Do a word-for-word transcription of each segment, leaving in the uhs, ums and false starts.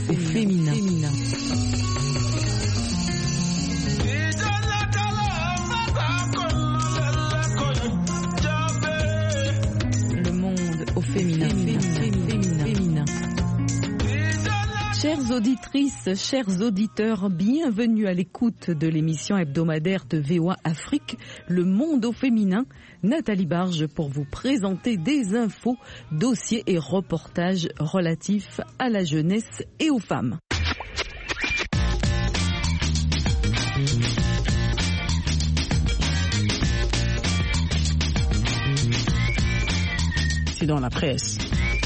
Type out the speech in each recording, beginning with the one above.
féminin. Le monde au féminin. féminin. Chères auditrices, chers auditeurs, bienvenue à l'écoute de l'émission hebdomadaire de V O A Afrique, Le Monde au féminin. Nathalie Barge pour vous présenter des infos, dossiers et reportages relatifs à la jeunesse et aux femmes. C'est dans la presse.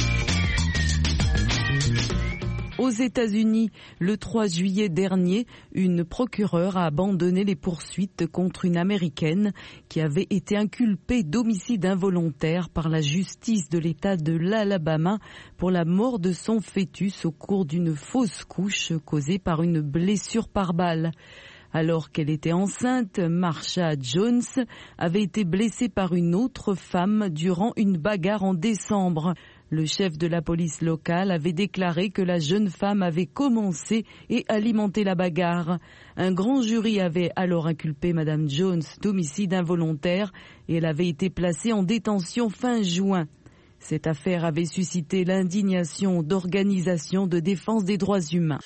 Aux États-Unis, le trois juillet dernier, une procureure a abandonné les poursuites contre une Américaine qui avait été inculpée d'homicide involontaire par la justice de l'État de l'Alabama pour la mort de son fœtus au cours d'une fausse couche causée par une blessure par balle. Alors qu'elle était enceinte, Marsha Jones avait été blessée par une autre femme durant une bagarre en décembre. Le chef de la police locale avait déclaré que la jeune femme avait commencé et alimenté la bagarre. Un grand jury avait alors inculpé Madame Jones d'homicide involontaire et elle avait été placée en détention fin juin. Cette affaire avait suscité l'indignation d'organisations de défense des droits humains.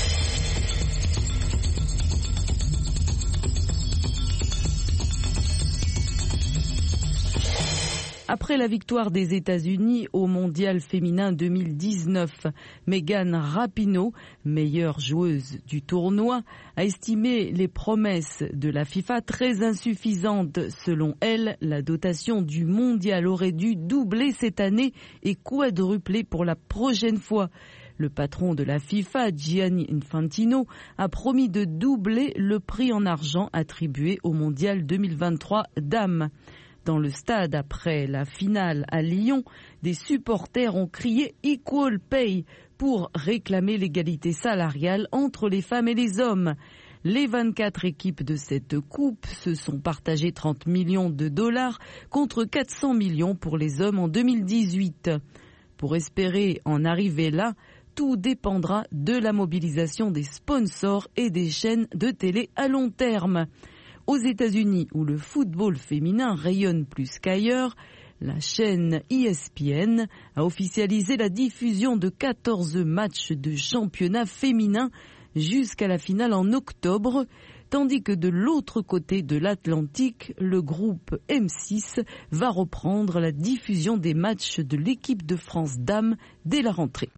Après la victoire des États-Unis au Mondial féminin deux mille dix-neuf, Megan Rapinoe, meilleure joueuse du tournoi, a estimé les promesses de la FIFA très insuffisantes. Selon elle, la dotation du Mondial aurait dû doubler cette année et quadrupler pour la prochaine fois. Le patron de la FIFA, Gianni Infantino, a promis de doubler le prix en argent attribué au Mondial deux mille vingt-trois dames. Dans le stade, après la finale à Lyon, des supporters ont crié « Equal Pay » pour réclamer l'égalité salariale entre les femmes et les hommes. Les vingt-quatre équipes de cette coupe se sont partagées trente millions de dollars contre quatre cents millions pour les hommes en deux mille dix-huit. Pour espérer en arriver là, tout dépendra de la mobilisation des sponsors et des chaînes de télé à long terme. Aux États-Unis, où le football féminin rayonne plus qu'ailleurs, la chaîne E S P N a officialisé la diffusion de quatorze matchs de championnat féminin jusqu'à la finale en octobre, tandis que de l'autre côté de l'Atlantique, le groupe M six va reprendre la diffusion des matchs de l'équipe de France dames dès la rentrée.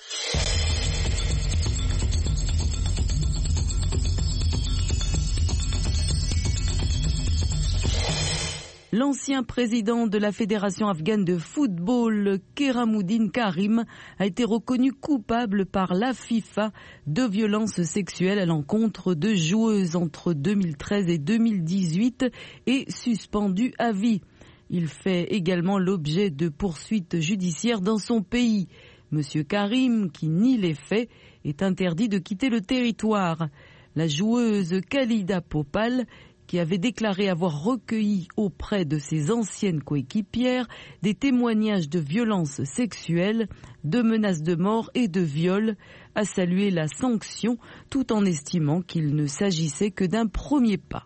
L'ancien président de la Fédération afghane de football, Keramuddin Karim, a été reconnu coupable par la FIFA de violences sexuelles à l'encontre de joueuses entre deux mille treize et deux mille dix-huit et suspendu à vie. Il fait également l'objet de poursuites judiciaires dans son pays. Monsieur Karim, qui nie les faits, est interdit de quitter le territoire. La joueuse Khalida Popal, qui avait déclaré avoir recueilli auprès de ses anciennes coéquipières des témoignages de violences sexuelles, de menaces de mort et de viol, a salué la sanction tout en estimant qu'il ne s'agissait que d'un premier pas.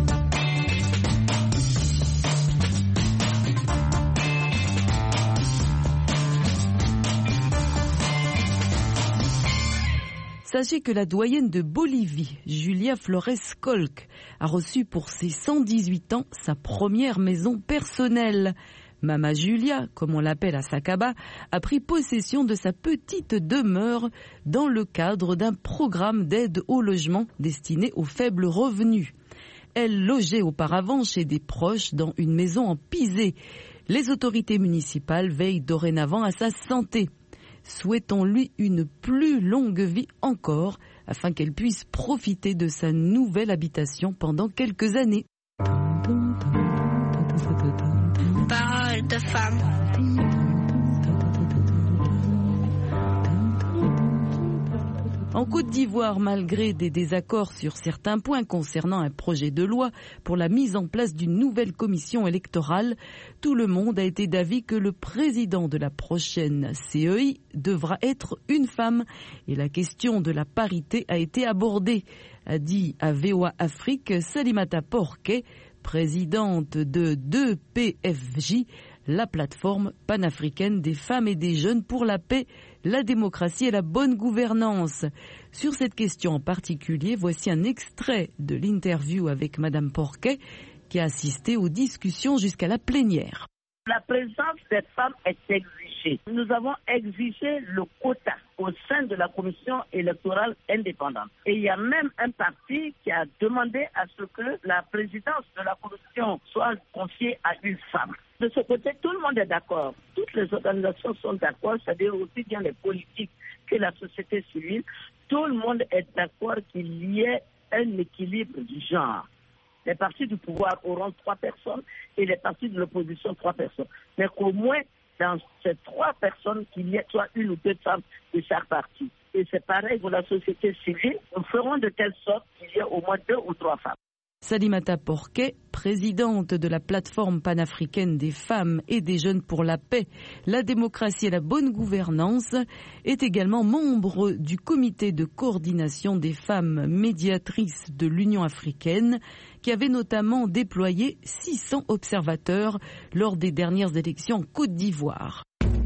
Sachez que la doyenne de Bolivie, Julia Flores Kolk, a reçu pour ses cent dix-huit ans sa première maison personnelle. Mama Julia, comme on l'appelle à Sacaba, a pris possession de sa petite demeure dans le cadre d'un programme d'aide au logement destiné aux faibles revenus. Elle logeait auparavant chez des proches dans une maison en pisé. Les autorités municipales veillent dorénavant à sa santé. Souhaitons-lui une plus longue vie encore, afin qu'elle puisse profiter de sa nouvelle habitation pendant quelques années. Parole de femme. En Côte d'Ivoire, malgré des désaccords sur certains points concernant un projet de loi pour la mise en place d'une nouvelle commission électorale, tout le monde a été d'avis que le président de la prochaine C E I devra être une femme. Et la question de la parité a été abordée, a dit à V O A Afrique Salimata Porquet, présidente de deux P F J, la plateforme panafricaine des femmes et des jeunes pour la paix, la démocratie et la bonne gouvernance. Sur cette question en particulier, voici un extrait de l'interview avec Madame Porquet qui a assisté aux discussions jusqu'à la plénière. La présence des femmes est exigée. Nous avons exigé le quota au sein de la commission électorale indépendante. Et il y a même un parti qui a demandé à ce que la présidence de la commission soit confiée à une femme. De ce côté, tout le monde est d'accord. Toutes les organisations sont d'accord, c'est-à-dire aussi bien les politiques que la société civile. Tout le monde est d'accord qu'il y ait un équilibre du genre. Les partis du pouvoir auront trois personnes et les partis de l'opposition trois personnes. Mais qu'au moins, dans ces trois personnes, qu'il y ait soit une ou deux femmes de chaque parti. Et c'est pareil pour la société civile. Nous ferons de telle sorte qu'il y ait au moins deux ou trois femmes. Salimata Porquet, présidente de la plateforme panafricaine des femmes et des jeunes pour la paix, la démocratie et la bonne gouvernance, est également membre du comité de coordination des femmes médiatrices de l'Union africaine, qui avait notamment déployé six cents observateurs lors des dernières élections en Côte d'Ivoire.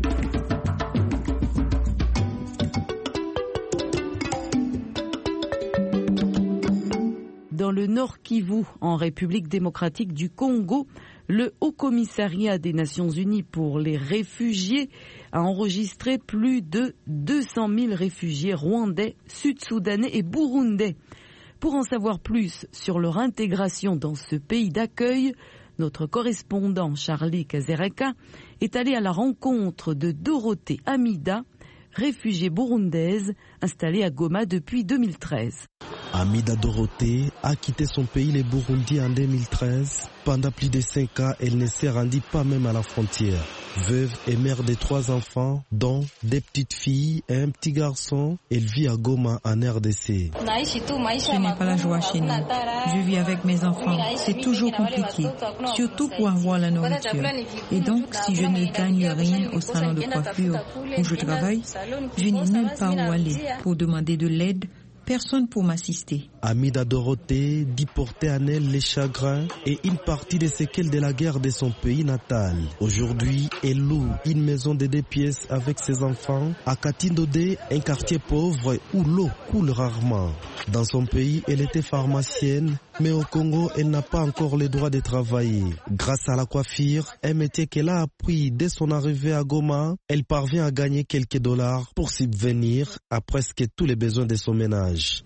Dans le Nord Kivu, en République démocratique du Congo, le Haut-Commissariat des Nations Unies pour les réfugiés a enregistré plus de deux cent mille réfugiés rwandais, sud-soudanais et burundais. Pour en savoir plus sur leur intégration dans ce pays d'accueil, notre correspondant Charlie Kazereka est allé à la rencontre de Dorothée Amida, réfugiée burundaise installée à Goma depuis deux mille treize. Amida Dorothée a quitté son pays, le Burundi, en deux mille treize. Pendant plus de cinq ans, elle ne s'est rendue pas même à la frontière. Veuve et mère de trois enfants, dont des petites filles et un petit garçon, elle vit à Goma, en R D C. Ce n'est pas la joie chez nous. Je vis avec mes enfants. C'est toujours compliqué, surtout pour avoir la nourriture. Et donc, si je ne gagne rien au salon de coiffure où je travaille, je n'ai nulle part où aller pour demander de l'aide. Personne pour m'assister. Amida Dorothée dit porter en elle les chagrins et une partie des séquelles de la guerre de son pays natal. Aujourd'hui, elle loue une maison de deux pièces avec ses enfants à Katindodé, un quartier pauvre où l'eau coule rarement. Dans son pays, elle était pharmacienne, mais au Congo, elle n'a pas encore le droit de travailler. Grâce à la coiffure, un métier qu'elle a appris dès son arrivée à Goma, elle parvient à gagner quelques dollars pour subvenir à presque tous les besoins de son ménage.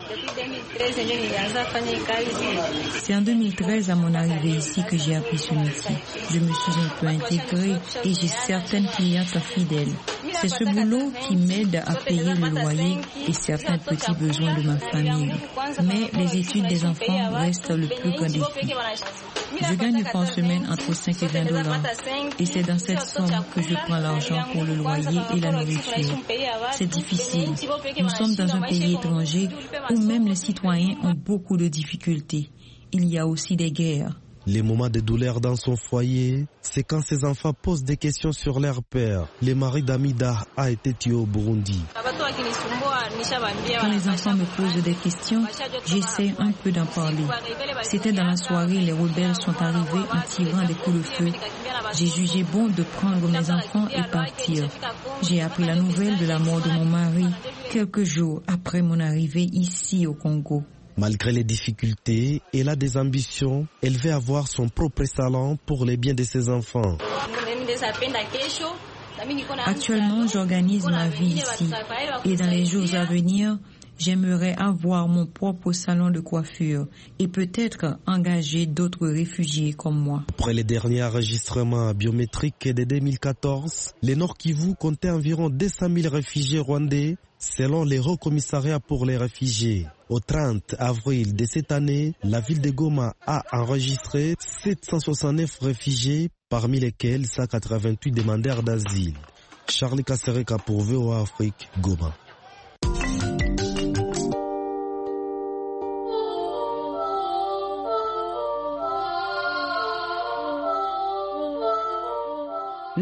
C'est en deux mille treize, à mon arrivée ici, que j'ai appris ce métier. Je me suis un peu intégrée et j'ai certaines clientes fidèles. C'est ce boulot qui m'aide à payer le loyer et certains petits besoins de ma famille. Mais les études des enfants restent le plus grand défi. Je gagne par semaine entre cinq et vingt dollars. Et c'est dans cette somme que je prends l'argent pour le loyer et la nourriture. C'est difficile. Nous sommes dans un pays étranger où même les citoyens ont beaucoup de difficultés. Il y a aussi des guerres. Les moments de douleur dans son foyer, c'est quand ses enfants posent des questions sur leur père. Le mari d'Amida a été tué au Burundi. Quand les enfants me posent des questions, j'essaie un peu d'en parler. C'était dans la soirée, les rebelles sont arrivés en tirant des coups de feu. J'ai jugé bon de prendre mes enfants et partir. J'ai appris la nouvelle de la mort de mon mari quelques jours après mon arrivée ici au Congo. Malgré les difficultés, elle a des ambitions. Elle veut avoir son propre salon pour les biens de ses enfants. Actuellement, j'organise ma vie ici. Et dans les jours à venir, j'aimerais avoir mon propre salon de coiffure et peut-être engager d'autres réfugiés comme moi. Après les derniers enregistrements biométriques de deux mille quatorze, le Nord Kivu comptait environ deux cent mille réfugiés rwandais, selon le Haut-Commissariat pour les réfugiés. Au trente avril de cette année, la ville de Goma a enregistré sept cent soixante-neuf réfugiés, parmi lesquels cent quatre-vingt-huit demandeurs d'asile. Charlie Kasereka pour V O A Afrique, Goma.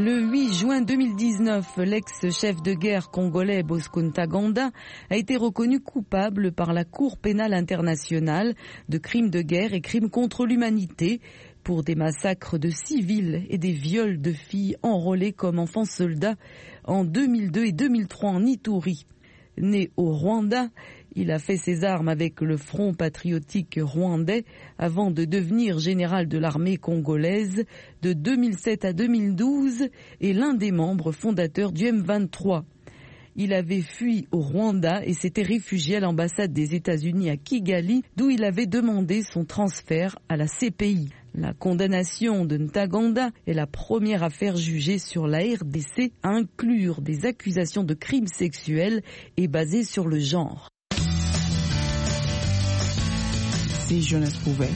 Le huit juin deux mille dix-neuf, l'ex-chef de guerre congolais Bosco Ntaganda a été reconnu coupable par la Cour pénale internationale de crimes de guerre et crimes contre l'humanité pour des massacres de civils et des viols de filles enrôlées comme enfants soldats en deux mille deux et deux mille trois en Ituri. Né au Rwanda, il a fait ses armes avec le Front patriotique rwandais avant de devenir général de l'armée congolaise de deux mille sept à deux mille douze et l'un des membres fondateurs du M vingt-trois. Il avait fui au Rwanda et s'était réfugié à l'ambassade des États-Unis à Kigali, d'où il avait demandé son transfert à la C P I. La condamnation de Ntaganda est la première affaire jugée sur la R D C à inclure des accusations de crimes sexuels et basées sur le genre. Si jeunesse pouvait.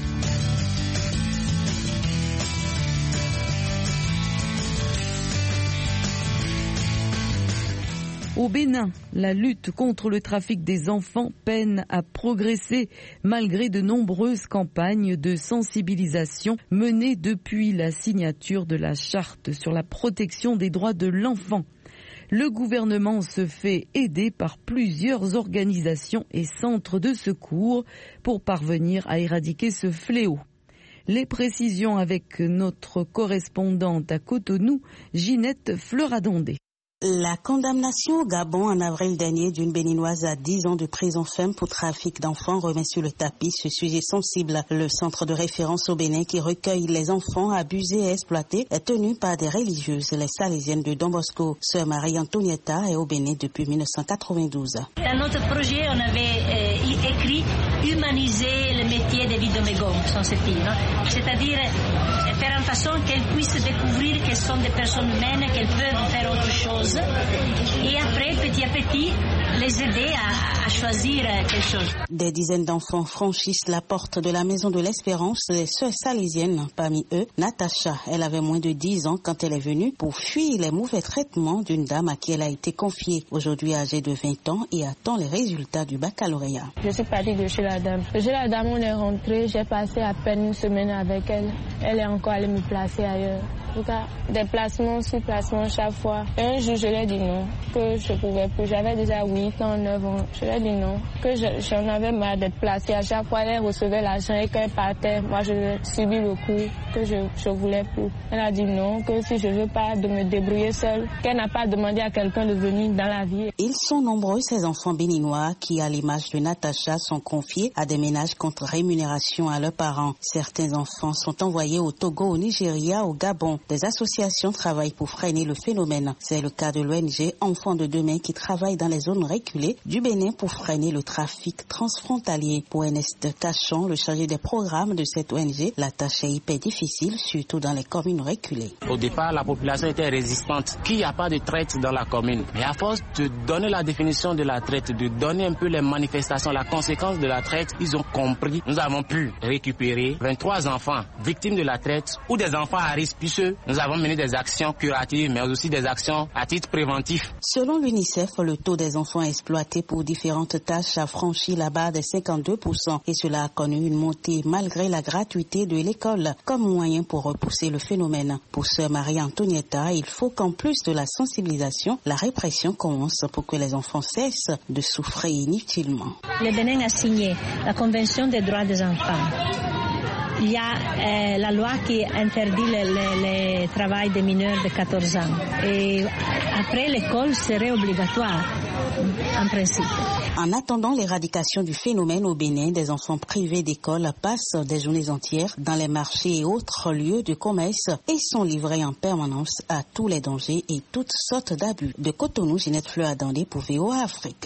Au Bénin, la lutte contre le trafic des enfants peine à progresser malgré de nombreuses campagnes de sensibilisation menées depuis la signature de la charte sur la protection des droits de l'enfant. Le gouvernement se fait aider par plusieurs organisations et centres de secours pour parvenir à éradiquer ce fléau. Les précisions avec notre correspondante à Cotonou, Ginette Fleuradondé. La condamnation au Gabon en avril dernier d'une Béninoise à dix ans de prison ferme pour trafic d'enfants remet sur le tapis ce sujet sensible. Le centre de référence au Bénin qui recueille les enfants abusés et exploités est tenu par des religieuses, les Salésiennes de Don Bosco. Sœur Marie Antonietta est au Bénin depuis mille neuf cent quatre-vingt-douze. Dans notre projet, on avait euh, écrit humaniser le métier des Vidomégons, sont ces filles, non? C'est-à-dire euh, faire en façon qu'elles puissent découvrir qu'elles sont des personnes humaines, qu'elles peuvent faire autre chose. Et après, petit à petit, les aider à, à choisir quelque chose. Des dizaines d'enfants franchissent la porte de la Maison de l'Espérance, les sœurs salésiennes. Parmi eux, Natacha, elle avait moins de dix ans quand elle est venue pour fuir les mauvais traitements d'une dame à qui elle a été confiée. Aujourd'hui âgée de vingt ans et attend les résultats du baccalauréat. Je suis partie de chez la dame. Chez la dame, on est rentré, j'ai passé à peine une semaine avec elle. Elle est encore allée me placer ailleurs. En tout cas, des placements sur placements chaque fois. Et un jour, je lui ai dit non, que je pouvais plus. J'avais déjà huit ans, neuf ans. Je lui ai dit non, que j'en avais marre d'être placée. À chaque fois, elle recevait l'argent et quand elle partait, moi, je subis le coup, que je ne voulais plus. Elle a dit non, que si je ne veux pas de me débrouiller seule, qu'elle n'a pas demandé à quelqu'un de venir dans la vie. Ils sont nombreux, ces enfants béninois, qui, à l'image de Natacha, sont confiés à des ménages contre rémunération à leurs parents. Certains enfants sont envoyés au Togo, au Nigeria, au Gabon. Des associations travaillent pour freiner le phénomène. C'est le cas de l'O N G Enfants de demain qui travaille dans les zones reculées du Bénin pour freiner le trafic transfrontalier. Pour Ernest Cachon, le chargé des programmes de cette O N G, la tâche est hyper difficile, surtout dans les communes reculées. Au départ, la population était résistante, qu'il n'y a pas de traite dans la commune. Mais à force de donner la définition de la traite, de donner un peu les manifestations, la conséquence de la traite, ils ont compris. Nous avons pu récupérer vingt-trois enfants victimes de la traite ou des enfants à risque, puisque nous avons mené des actions curatives, mais aussi des actions à titre préventif. Selon l'UNICEF, le taux des enfants exploités pour différentes tâches a franchi la barre des cinquante-deux pour cent et cela a connu une montée malgré la gratuité de l'école comme moyen pour repousser le phénomène. Pour sœur Marie Antonietta, il faut qu'en plus de la sensibilisation, la répression commence pour que les enfants cessent de souffrir inutilement. Le Bénin a signé la Convention des droits des enfants. Il y a euh, la loi qui interdit le, le, le travail des mineurs de quatorze ans. Et après, l'école serait obligatoire, en principe. En attendant l'éradication du phénomène au Bénin, des enfants privés d'école passent des journées entières dans les marchés et autres lieux de commerce et sont livrés en permanence à tous les dangers et toutes sortes d'abus. De Cotonou, Ginette Fleuradondé pour V O A Afrique.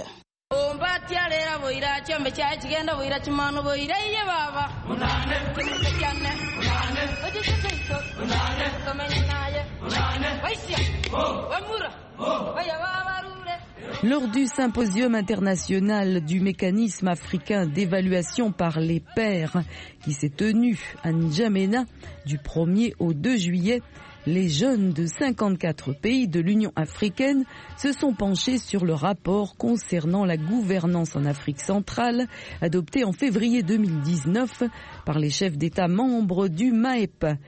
Lors du symposium international du mécanisme africain d'évaluation par les pairs qui s'est tenu à N'Djamena du premier au deux juillet, les jeunes de cinquante-quatre pays de l'Union africaine se sont penchés sur le rapport concernant la gouvernance en Afrique centrale, adopté en février deux mille dix-neuf par les chefs d'État membres du M A E P.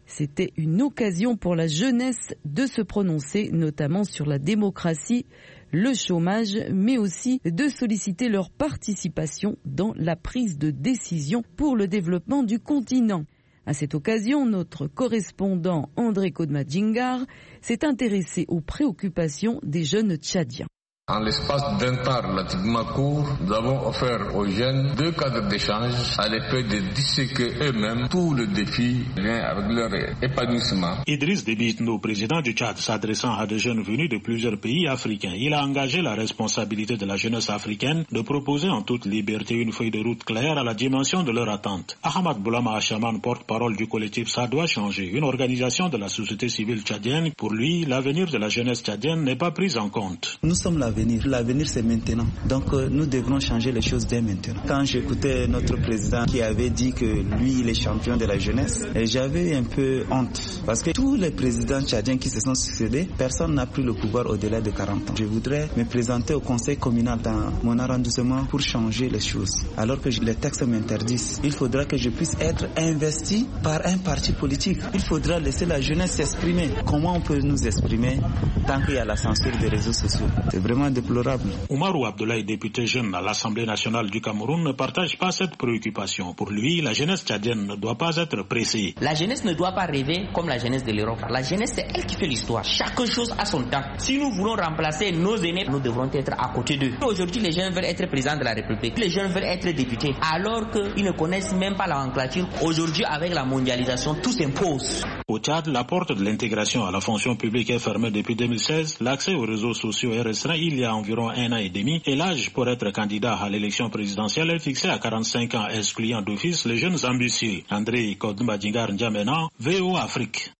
C'était une occasion pour la jeunesse de se prononcer, notamment sur la démocratie, le chômage, mais aussi de solliciter leur participation dans la prise de décision pour le développement du continent. À cette occasion, notre correspondant André Kodmadjingar s'est intéressé aux préoccupations des jeunes Tchadiens. En l'espace d'un temps relativement court, nous avons offert aux jeunes deux cadres d'échange à l'effet de disséquer eux-mêmes tout le défi vient avec leur épanouissement. Idriss Déby Itno, président du Tchad, s'adressant à des jeunes venus de plusieurs pays africains, il a engagé la responsabilité de la jeunesse africaine de proposer en toute liberté une feuille de route claire à la dimension de leurs attentes. Ahmad Boulama Achaman, porte-parole du collectif Ça doit changer, une organisation de la société civile tchadienne. Pour lui, l'avenir de la jeunesse tchadienne n'est pas pris en compte. Nous sommes l'avenir. L'avenir, c'est maintenant. Donc, euh, nous devrons changer les choses dès maintenant. Quand j'écoutais notre président qui avait dit que lui, il est champion de la jeunesse, et j'avais un peu honte. Parce que tous les présidents tchadiens qui se sont succédés, personne n'a pris le pouvoir au-delà de quarante ans. Je voudrais me présenter au conseil communal dans mon arrondissement pour changer les choses. Alors que les textes m'interdisent, il faudra que je puisse être investi par un parti politique. Il faudra laisser la jeunesse s'exprimer. Comment on peut nous exprimer tant qu'il y a la censure des réseaux sociaux? C'est vraiment déplorable. Oumarou Abdoulaye, député jeune à l'Assemblée nationale du Cameroun, ne partage pas cette préoccupation. Pour lui, la jeunesse tchadienne ne doit pas être pressée. La jeunesse ne doit pas rêver comme la jeunesse de l'Europe. La jeunesse, c'est elle qui fait l'histoire. Chaque chose a son temps. Si nous voulons remplacer nos aînés, nous devrons être à côté d'eux. Aujourd'hui, les jeunes veulent être présidents de la République. Les jeunes veulent être députés. Alors qu'ils ne connaissent même pas la nomenclature. Aujourd'hui, avec la mondialisation, tout s'impose. Au Tchad, la porte de l'intégration à la fonction publique est fermée depuis deux mille seize. L'accès aux réseaux sociaux est restreint il y a environ un an et demi et l'âge pour être candidat à l'élection présidentielle est fixé à quarante-cinq ans, excluant d'office les jeunes ambitieux. André Kodmadjingar N'Djamena, V O Afrique.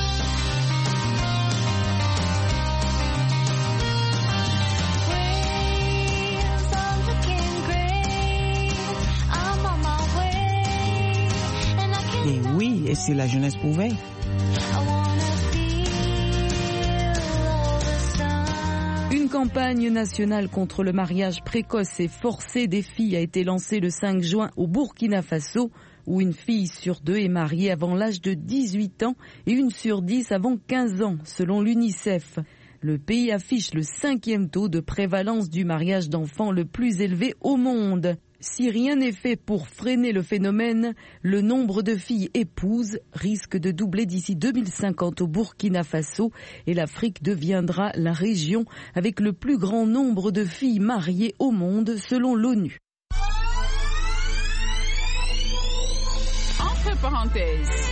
Et oui, et si la jeunesse pouvait. Une campagne nationale contre le mariage précoce et forcé des filles a été lancée le cinq juin au Burkina Faso, où une fille sur deux est mariée avant l'âge de dix-huit ans et une sur dix avant quinze ans, selon l'UNICEF. Le pays affiche le cinquième taux de prévalence du mariage d'enfants le plus élevé au monde. Si rien n'est fait pour freiner le phénomène, le nombre de filles épouses risque de doubler d'ici deux mille cinquante au Burkina Faso et l'Afrique deviendra la région avec le plus grand nombre de filles mariées au monde selon l'ONU. Entre parenthèses.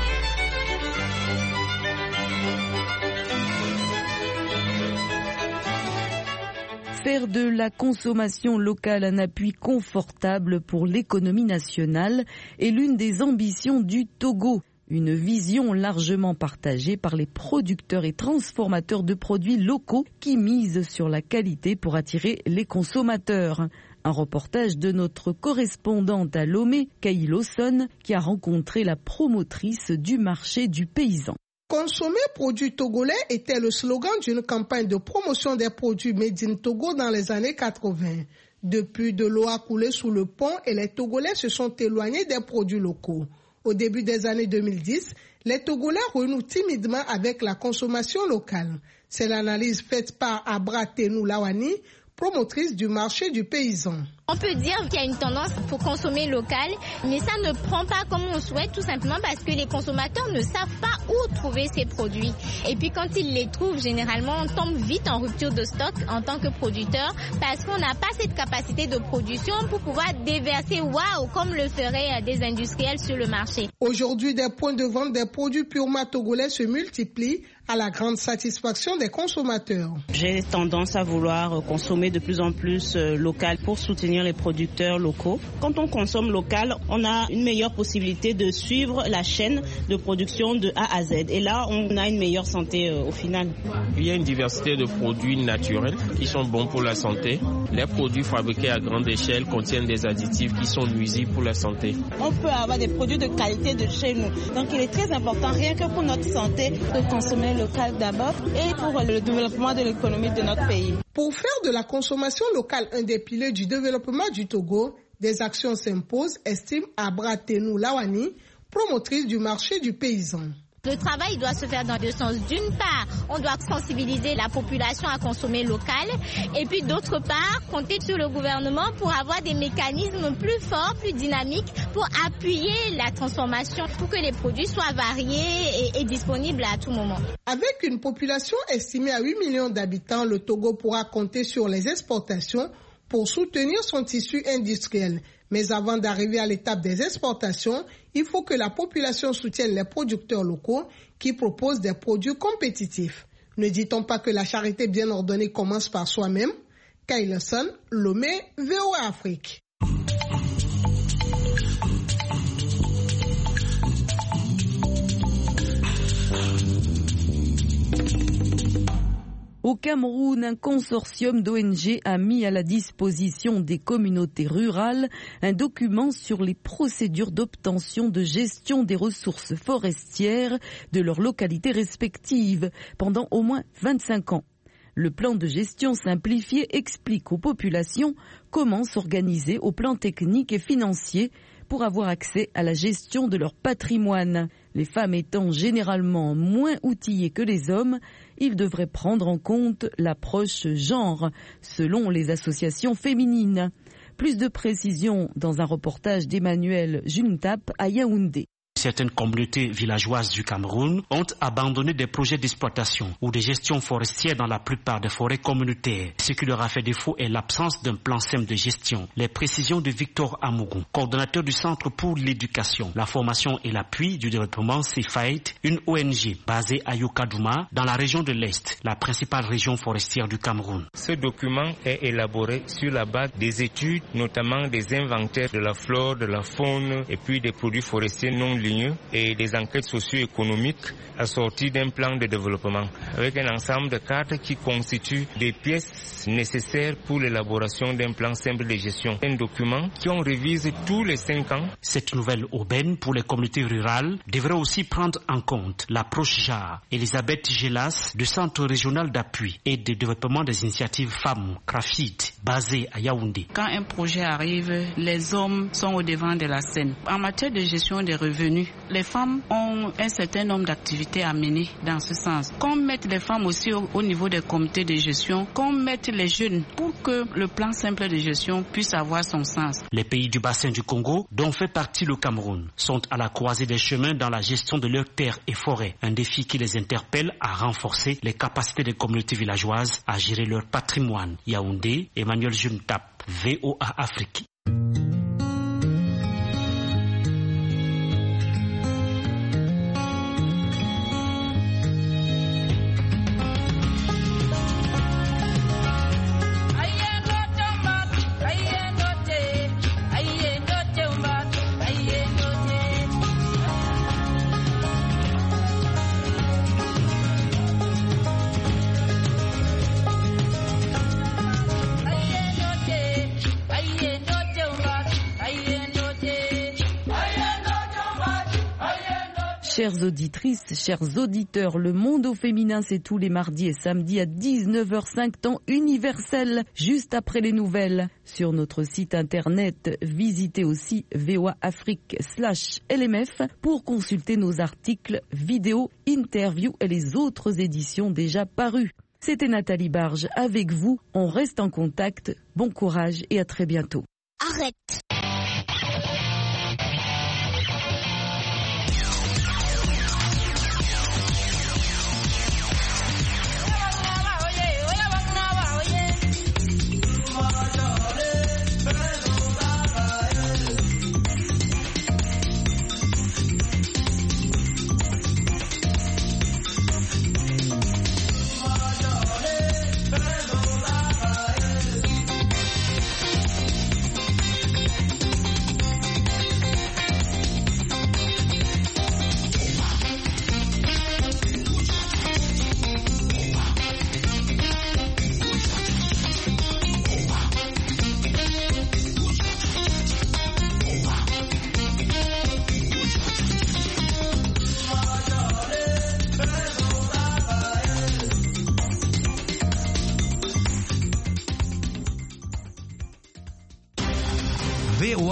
Faire de la consommation locale un appui confortable pour l'économie nationale est l'une des ambitions du Togo. Une vision largement partagée par les producteurs et transformateurs de produits locaux qui misent sur la qualité pour attirer les consommateurs. Un reportage de notre correspondante à Lomé, Kaï Lawson, qui a rencontré la promotrice du marché du paysan. Consommer produits togolais était le slogan d'une campagne de promotion des produits made in Togo dans les années quatre-vingt. Depuis, de l'eau a coulé sous le pont et les Togolais se sont éloignés des produits locaux. Au début des années deux mille dix, les Togolais renouent timidement avec la consommation locale. C'est l'analyse faite par Abra Tenou Lawani, promotrice du marché du paysan. On peut dire qu'il y a une tendance pour consommer local, mais ça ne prend pas comme on souhaite, tout simplement parce que les consommateurs ne savent pas où trouver ces produits. Et puis quand ils les trouvent, généralement, on tombe vite en rupture de stock en tant que producteur, parce qu'on n'a pas cette capacité de production pour pouvoir déverser waouh comme le feraient des industriels sur le marché. Aujourd'hui, des points de vente des produits purement togolais se multiplient à la grande satisfaction des consommateurs. J'ai tendance à vouloir consommer de plus en plus local pour soutenir les producteurs locaux. Quand on consomme local, on a une meilleure possibilité de suivre la chaîne de production de A à Z. Et là, on a une meilleure santé euh, au final. Il y a une diversité de produits naturels qui sont bons pour la santé. Les produits fabriqués à grande échelle contiennent des additifs qui sont nuisibles pour la santé. On peut avoir des produits de qualité de chez nous. Donc il est très important, rien que pour notre santé, de consommer local d'abord et pour le développement de l'économie de notre pays. Pour faire de la consommation locale un des piliers du développement du Togo, des actions s'imposent, estime Abra Tenou Lawani, promotrice du marché du paysan. Le travail doit se faire dans deux sens. D'une part, on doit sensibiliser la population à consommer local et puis d'autre part, compter sur le gouvernement pour avoir des mécanismes plus forts, plus dynamiques pour appuyer la transformation, pour que les produits soient variés et, et disponibles à tout moment. Avec une population estimée à huit millions d'habitants, le Togo pourra compter sur les exportations pour soutenir son tissu industriel. Mais avant d'arriver à l'étape des exportations, il faut que la population soutienne les producteurs locaux qui proposent des produits compétitifs. Ne dit-on pas que la charité bien ordonnée commence par soi-même? Kailason, Lomé, V O A Afrique. Au Cameroun, un consortium d'O N G a mis à la disposition des communautés rurales un document sur les procédures d'obtention de gestion des ressources forestières de leurs localités respectives pendant au moins vingt-cinq ans. Le plan de gestion simplifié explique aux populations comment s'organiser au plan technique et financier pour avoir accès à la gestion de leur patrimoine. Les femmes étant généralement moins outillées que les hommes, ils devraient prendre en compte l'approche genre, selon les associations féminines. Plus de précisions dans un reportage d'Emmanuel Juntap à Yaoundé. Certaines communautés villageoises du Cameroun ont abandonné des projets d'exploitation ou de gestion forestière dans la plupart des forêts communautaires. Ce qui leur a fait défaut est l'absence d'un plan simple de gestion. Les précisions de Victor Amougou, coordonnateur du Centre pour l'éducation, la formation et l'appui du développement C F A I T, une O N G basée à Yokadouma, dans la région de l'Est, la principale région forestière du Cameroun. Ce document est élaboré sur la base des études, notamment des inventaires de la flore, de la faune et puis des produits forestiers non ligneux et des enquêtes socio-économiques assorties d'un plan de développement avec un ensemble de cartes qui constituent des pièces nécessaires pour l'élaboration d'un plan simple de gestion. Un document qu'on révise tous les cinq ans. Cette nouvelle aubaine pour les communautés rurales devrait aussi prendre en compte l'approche J A R. Elisabeth Gélas du Centre régional d'appui et de développement des initiatives femmes, CRAFID, basé à Yaoundé. Quand un projet arrive, les hommes sont au devant de la scène. En matière de gestion des revenus, les femmes ont un certain nombre d'activités à mener dans ce sens. Qu'on mette les femmes aussi au, au niveau des comités de gestion, qu'on mette les jeunes pour que le plan simple de gestion puisse avoir son sens. Les pays du bassin du Congo, dont fait partie le Cameroun, sont à la croisée des chemins dans la gestion de leurs terres et forêts. Un défi qui les interpelle à renforcer les capacités des communautés villageoises à gérer leur patrimoine. Yaoundé, Emmanuel Juntap, V O A Afrique. Chères auditrices, chers auditeurs, le monde au féminin, c'est tous les mardis et samedis à dix-neuf heures cinq, temps universel, juste après les nouvelles. Sur notre site internet, visitez aussi V O A Afrique slash L M F pour consulter nos articles, vidéos, interviews et les autres éditions déjà parues. C'était Nathalie Barge avec vous. On reste en contact. Bon courage et à très bientôt. Arrête!